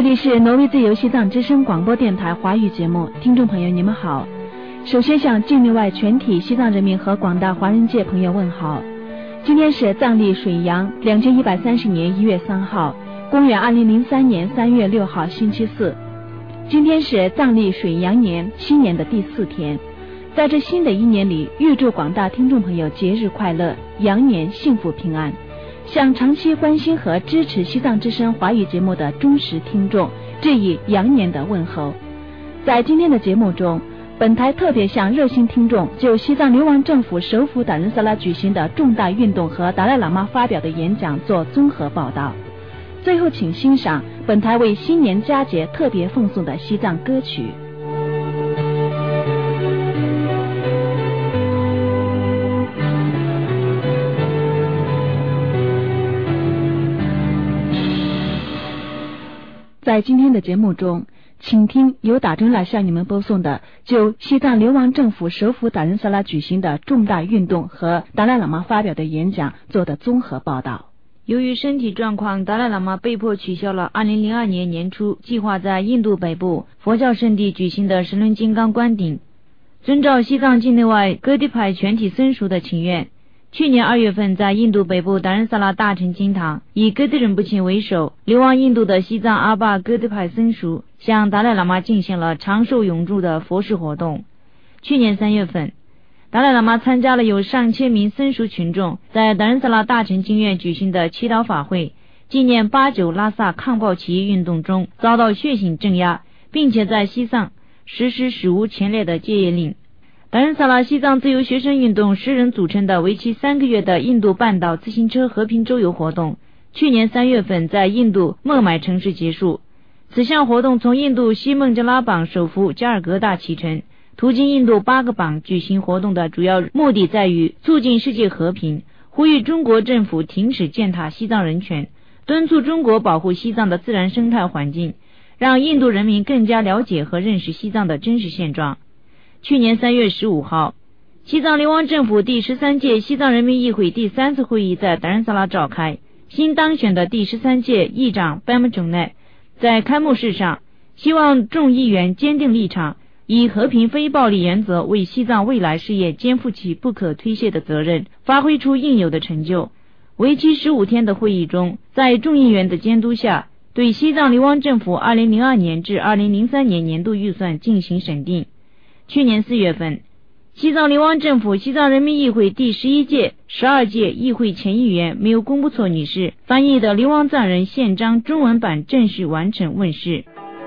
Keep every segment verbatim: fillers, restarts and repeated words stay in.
里是挪威自由西藏之声广播电台华语节目，听众朋友你们好。首先向境内外全体西藏人民和广大华人界朋友问好。今天是藏历水阳两千一百三十年一月三号，公元二零零三年三月六号星期四。今天是藏历水阳年新年的第四天，在这新的一年里，预祝广大听众朋友节日快乐，羊年幸福平安。向长期关心和支持西藏之声华语节目的忠实听众致以羊年的问候。在今天的节目中，本台特别向热心听众就西藏流亡政府首府达仁萨拉举行的重大运动和达赖喇嘛发表的演讲做综合报道。最后请欣赏本台为新年佳节特别奉送的西藏歌曲。在今天的节目中，请听由打针来向你们播送的就西藏流亡政府首府达仁萨拉举行的重大运动和达赖喇嘛发表的演讲做的综合报道。 由于身体状况，达赖喇嘛被迫取消了二零零二年年初计划在印度北部佛教圣地举行的神轮金刚观顶。遵照西藏境内外哥迪派全体僧俗的请愿，去年二月份在印度北部达仁萨拉大臣经堂，以哥迪仁布钦为首，流亡印度的西藏阿坝哥迪派僧俗向达赖喇嘛进行了长寿永驻的佛事活动。去年三月份，达赖喇嘛参加了有上千名僧俗群众在达仁萨拉大臣经院举行的祈祷法会，纪念八九拉萨抗暴起义运动中遭到血腥镇压，并且在西藏实施史无前例的戒严令。达仁萨拉西藏自由学生运动十人组成的为期三个月的印度半岛自行车和平周游活动，去年三月份在印度孟买城市结束。此项活动从印度西孟加拉邦首府加尔各答启程，途经印度八个邦。举行活动的主要目的在于促进世界和平，呼吁中国政府停止践踏西藏人权，敦促中国保护西藏的自然生态环境，让印度人民更加了解和认识西藏的真实现状。去年三月十五号，西藏流亡政府第十三届西藏人民议会第三次会议在达仁萨拉召开。新当选的第十三届议长班木仲奈在开幕式上希望众议员坚定立场，以和平非暴力原则为西藏未来事业肩负起不可推卸的责任，发挥出应有的成就。为期十五天的会议中，在众议员的监督下，对西藏流亡政府二零零二年至二零零三年年度预算进行审定。去年四月份，西藏流亡政府西藏人民议会第十一届、十二届议会前议员没有公布错女士翻译的《流亡藏人宪章》中文版正式完成问世。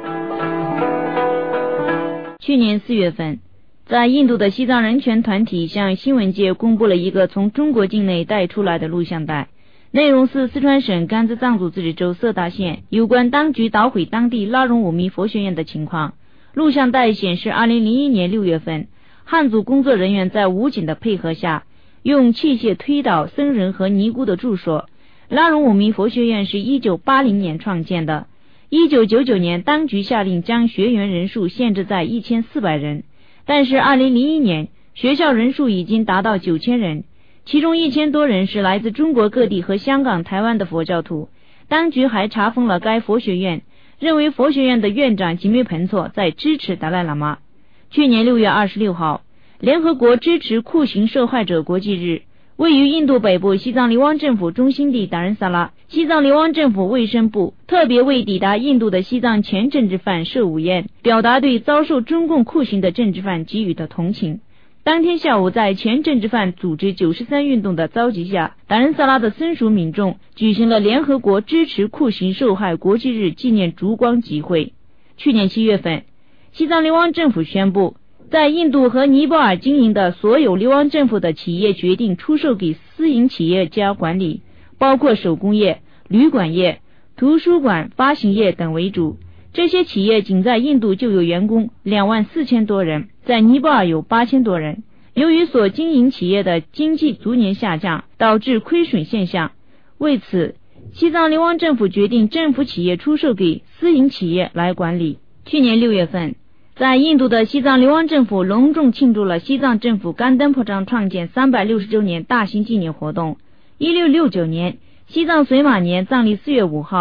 去年四月份，在印度的西藏人权团体向新闻界公布了一个从中国境内带出来的录像带，内容是四川省甘孜藏族自治州色达县有关当局捣毁当地拉荣五密佛学院的情况。录像带显示二零零一年六月份，汉族工作人员在武警的配合下，用器械推倒僧人和尼姑的住所。拉荣五密佛学院是一九八零年创建的，一九九九年当局下令将学员人数限制在一千四百人，但是二零零一年学校人数已经达到九千人，其中一千多人是来自中国各地和香港、台湾的佛教徒。当局还查封了该佛学院，认为佛学院的院长吉梅彭措在支持达赖喇嘛。去年六月二十六号，联合国支持酷刑受害者国际日，位于印度北部西藏流亡政府中心地达仁萨拉，西藏流亡政府卫生部特别为抵达印度的西藏前政治犯设午宴，表达对遭受中共酷刑的政治犯给予的同情。当天下午，在前政治犯组织九十三运动的召集下，达仁萨拉的僧俗民众举行了联合国支持酷刑受害国际日纪念烛光集会。去年七月份，西藏流亡政府宣布，在印度和尼泊尔经营的所有流亡政府的企业决定出售给私营企业家管理，包括手工业、旅馆业、图书馆、发行业等为主。这些企业仅在印度就有员工两万四千多人，在尼泊尔有八千多人。由于所经营企业的经济逐年下降，导致亏损现象。为此，西藏流亡政府决定政府企业出售给私营企业来管理。去年六月份，在印度的西藏流亡政府隆重庆祝了西藏政府甘登破章创建三百六十周年大型纪念活动。一六六九年，西藏水马年藏历四月五号，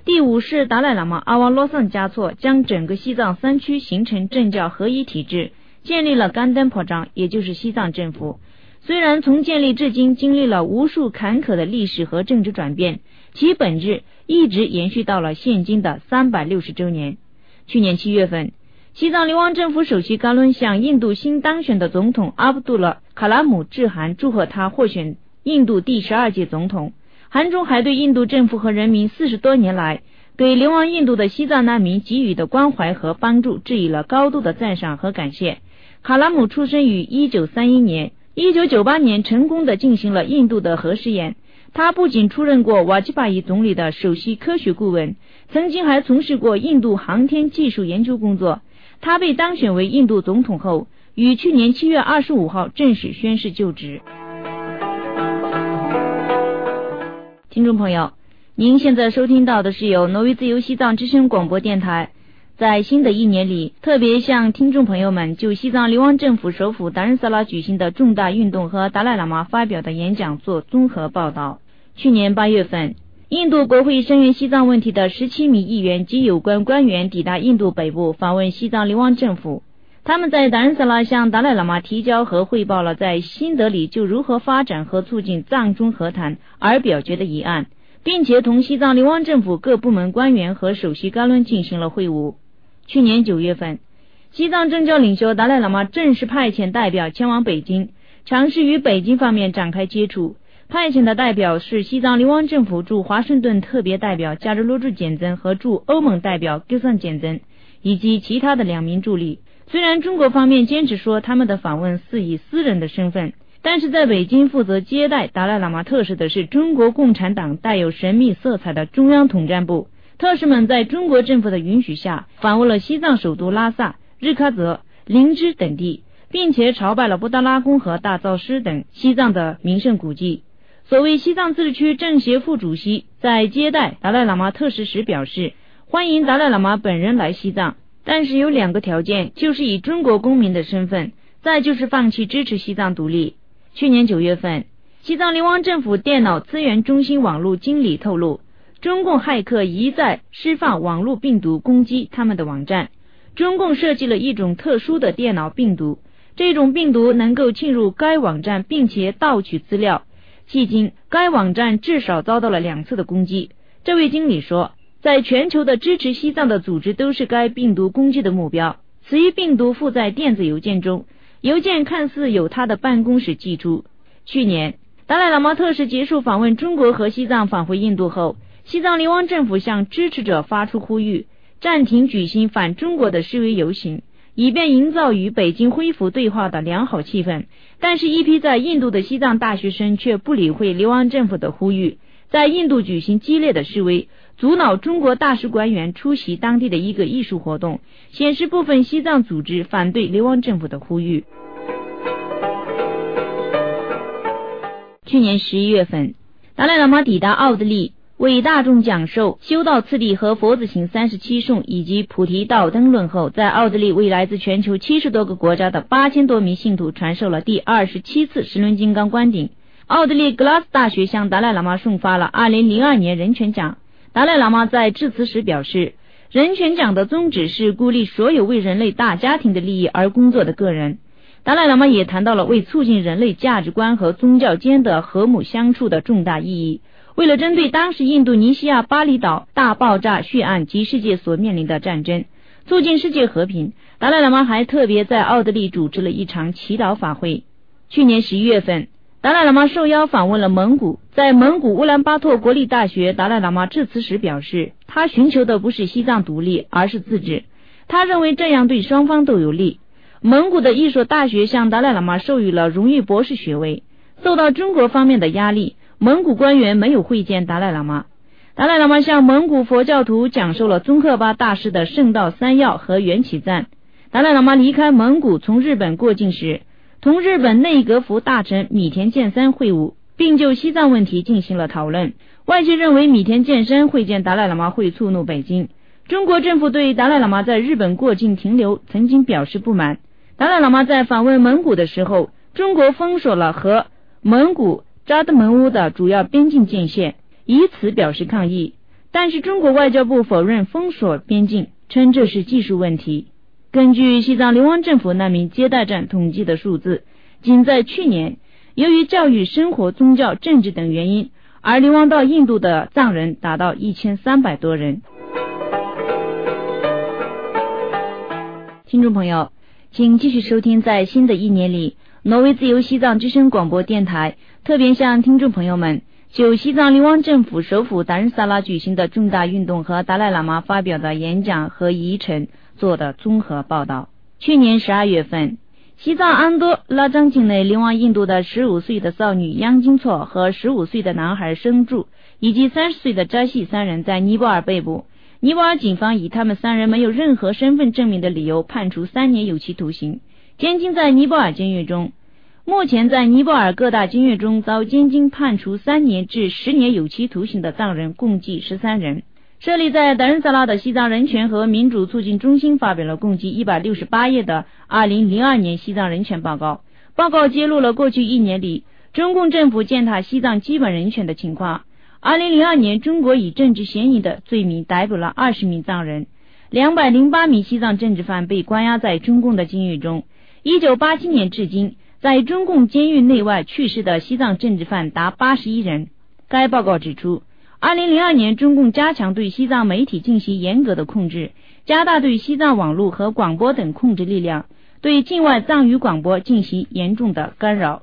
第五世达赖喇嘛阿旺洛桑嘉措将整个西藏三区形成政教合一体制，建立了甘丹颇章，也就是西藏政府。虽然从建立至今经历了无数坎坷的历史和政治转变，其本质一直延续到了现今的三百六十周年。去年七月份，西藏流亡政府首席噶伦向印度新当选的总统阿卜杜勒·卡拉姆致函，祝贺他获选印度第十二届总统。函中还对印度政府和人民四十多年来对流亡印度的西藏难民给予的关怀和帮助致以了高度的赞赏和感谢。卡拉姆出生于一九三一年，一九九八年成功地进行了印度的核试验。他不仅出任过瓦吉巴伊总理的首席科学顾问，曾经还从事过印度航天技术研究工作。他被当选为印度总统后，于去年七月二十五号正式宣誓就职。听众朋友，您现在收听到的是由挪威自由西藏之声广播电台在新的一年里特别向听众朋友们就西藏流亡政府首府达仁萨拉举行的重大运动和达赖喇嘛发表的演讲做综合报道。去年八月份，印度国会声援西藏问题的十七名议员及有关官员抵达印度北部访问西藏流亡政府。他们在达仁萨拉向达赖喇嘛提交和汇报了在新德里就如何发展和促进藏中和谈而表决的议案，并且同西藏流亡政府各部门官员和首席噶伦进行了会晤。去年九月份，西藏政教领袖达赖喇嘛正式派遣代表前往北京，尝试与北京方面展开接触。派遣的代表是西藏流亡政府驻华盛顿特别代表加日罗柱简增和驻欧盟代表吉桑简增，以及其他的两名助理。虽然中国方面坚持说他们的访问是以私人的身份，但是在北京负责接待达赖喇嘛特使的是中国共产党带有神秘色彩的中央统战部。特使们在中国政府的允许下访问了西藏首都拉萨、日喀则、林芝等地，并且朝拜了布达拉宫和大昭寺等西藏的名胜古迹。所谓西藏自治区政协副主席在接待达赖喇嘛特使时表示，欢迎达赖喇嘛本人来西藏，但是有两个条件，就是以中国公民的身份，再就是放弃支持西藏独立。去年九月份，西藏流亡政府电脑资源中心网络经理透露，中共骇客一再释放网络病毒攻击他们的网站。中共设计了一种特殊的电脑病毒，这种病毒能够侵入该网站并且盗取资料。迄今，该网站至少遭到了两次的攻击。这位经理说，在全球的支持西藏的组织都是该病毒攻击的目标。此一病毒附在电子邮件中，邮件看似由他的办公室寄出。去年，达赖喇嘛特使结束访问中国和西藏返回印度后，西藏流亡政府向支持者发出呼吁，暂停举行反中国的示威游行，以便营造与北京恢复对话的良好气氛。但是一批在印度的西藏大学生却不理会流亡政府的呼吁，在印度举行激烈的示威，阻挠中国大使官员出席当地的一个艺术活动，显示部分西藏组织反对流亡政府的呼吁。去年十一月份，达赖喇嘛抵达奥地利，为大众讲授修道次第和佛子行三十七颂以及菩提道灯论后，在奥地利为来自全球七十多个国家的八千多名信徒传授了第二十七次十轮金刚观顶。奥地利格拉斯大学向达赖喇嘛送发了二零零二年人权奖。达赖喇嘛在致辞时表示，人权奖的宗旨是鼓励所有为人类大家庭的利益而工作的个人。达赖喇嘛也谈到了为促进人类价值观和宗教间的和睦相处的重大意义。为了针对当时印度尼西亚巴厘岛大爆炸血案及世界所面临的战争，促进世界和平，达赖喇嘛还特别在奥地利组织了一场祈祷法会。去年十一月份，达赖喇嘛受邀访问了蒙古，在蒙古乌兰巴托国立大学，达赖喇嘛致辞时表示，他寻求的不是西藏独立，而是自治。他认为这样对双方都有利。蒙古的一所大学向达赖喇嘛授予了荣誉博士学位。受到中国方面的压力，蒙古官员没有会见达赖喇嘛。达赖喇嘛向蒙古佛教徒讲授了宗喀巴大师的圣道三要和缘起赞。达赖喇嘛离开蒙古从日本过境时，同日本内阁府大臣米田健三会晤，并就西藏问题进行了讨论。外界认为米田健三会见达赖喇嘛会触怒北京。中国政府对达赖喇嘛在日本过境停留曾经表示不满。达赖喇嘛在访问蒙古的时候，中国封锁了和蒙古扎德门乌的主要边境界线，以此表示抗议。 但是中国外交部否认封锁边境，称这是技术问题。根据西藏流亡政府难民接待站统计的数字，仅在去年，由于教育、生活、宗教、政治等原因而流亡到印度的藏人达到一千三百多人。听众朋友，请继续收听在新的一年里，挪威自由西藏之声广播电台特别向听众朋友们就西藏流亡政府首府达仁萨拉举行的重大运动和达赖喇嘛发表的演讲和遗陈做的综合报道。去年十二月份，西藏安多拉章境内流亡印度的十五岁的少女央金措和十五岁的男孩生柱以及三十岁的扎西三人在尼泊尔被捕。尼泊尔警方以他们三人没有任何身份证明的理由判处三年有期徒刑，监禁在尼泊尔监狱中。目前在尼泊尔各大监狱中遭监禁判处三年至十年有期徒刑的藏人共计十三人。设立在达仁萨拉的西藏人权和民主促进中心发表了共计一百六十八页的二零零二年西藏人权报告。报告揭露了过去一年里中共政府践踏西藏基本人权的情况。二零零二年，中国以政治嫌疑的罪名逮捕了二十名藏人，两百零八名西藏政治犯被关押在中共的监狱中。一九八七年至今，在中共监狱内外去世的西藏政治犯达八十一人。该报告指出，二零零二年中共加强对西藏媒体进行严格的控制，加大对西藏网络和广播等控制力量，对境外藏语广播进行严重的干扰。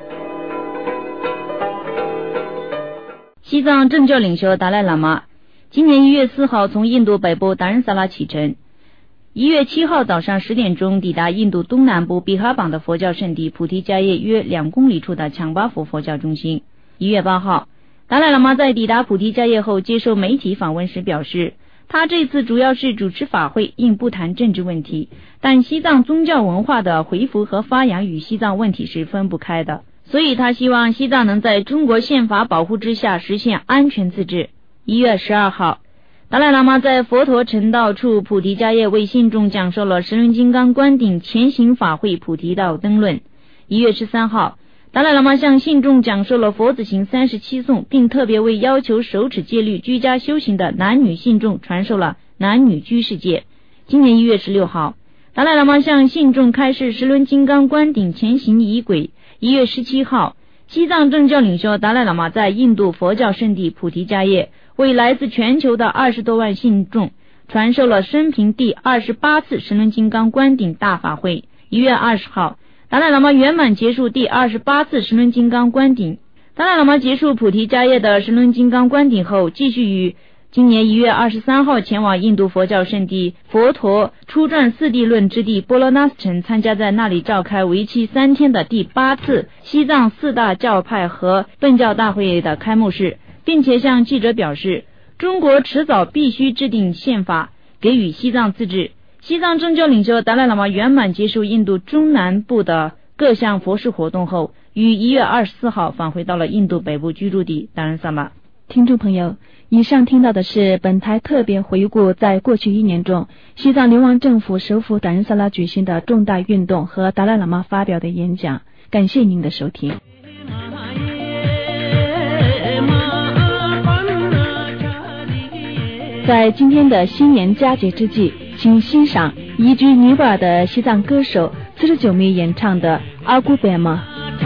西藏政教领袖达赖喇嘛今年一月四号从印度北部达仁萨拉启程，一月七号早上十点钟抵达印度东南部比哈邦的佛教圣地菩提迦叶约两公里处的强巴佛佛教中心。一月八号，达赖喇嘛在抵达菩提迦叶后接受媒体访问时表示，他这次主要是主持法会，应不谈政治问题，但西藏宗教文化的恢复和发扬与西藏问题是分不开的，所以他希望西藏能在中国宪法保护之下实现安全自治。一月十二号，达赖喇嘛在佛陀成道处菩提迦叶为信众讲授了十轮金刚观顶前行法会菩提道灯论。一月十三号，达赖喇嘛向信众讲授了佛子行三十七颂，并特别为要求守持戒律居家修行的男女信众传授了男女居士戒。今年一月十六号，达赖喇嘛向信众开示十轮金刚观顶前行仪轨。一月十七号，西藏政教领袖达赖喇嘛在印度佛教圣地菩提迦叶为来自全球的二十多万信众传授了生平第二十八次十轮金刚观顶大法会。一月二十号，达赖喇嘛圆满结束第二十八次十轮金刚观顶。达赖喇嘛结束菩提迦叶的十轮金刚观顶后，继续于今年一月二十三号前往印度佛教圣地佛陀初转四谛论之地波罗那斯城，参加在那里召开为期三天的第八次西藏四大教派和顿教大会的开幕式，并且向记者表示，中国迟早必须制定宪法，给予西藏自治。西藏政教领袖达赖喇嘛圆满结束印度中南部的各项佛事活动后，于一月二十四号返回到了印度北部居住地达仁萨拉。 听众朋友，以上听到的是本台特别回顾在过去一年中西藏流亡政府首府达仁萨拉举行的重大运动和达赖喇嘛发表的演讲。感谢您的收听。在今天的新年佳节之际，请欣赏移居尼泊尔的西藏歌手四十九名演唱的《阿古贝玛》。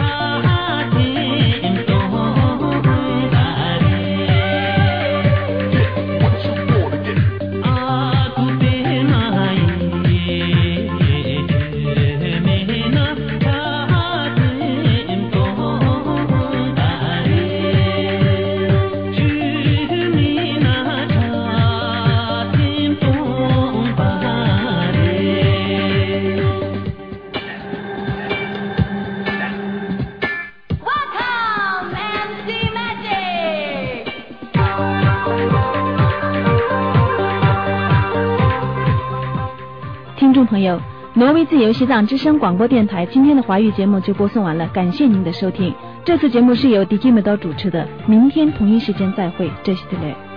听众朋友，挪威自由西藏之声广播电台今天的华语节目就播送完了，感谢您的收听。这次节目是由迪基梅多主持的，明天同一时间再会，这是的嘞。